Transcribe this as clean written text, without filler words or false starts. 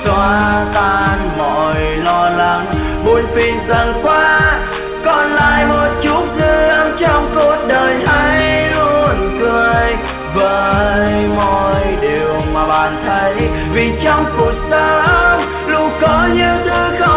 xóa tan mọi lo lắng buồn phiền dần qua, còn lại một chút dư âm trong cuộc đời. Hãy luôn cười với mọi điều mà bạn thấy, vì trong cuộc sống luôn có nhiều thứ không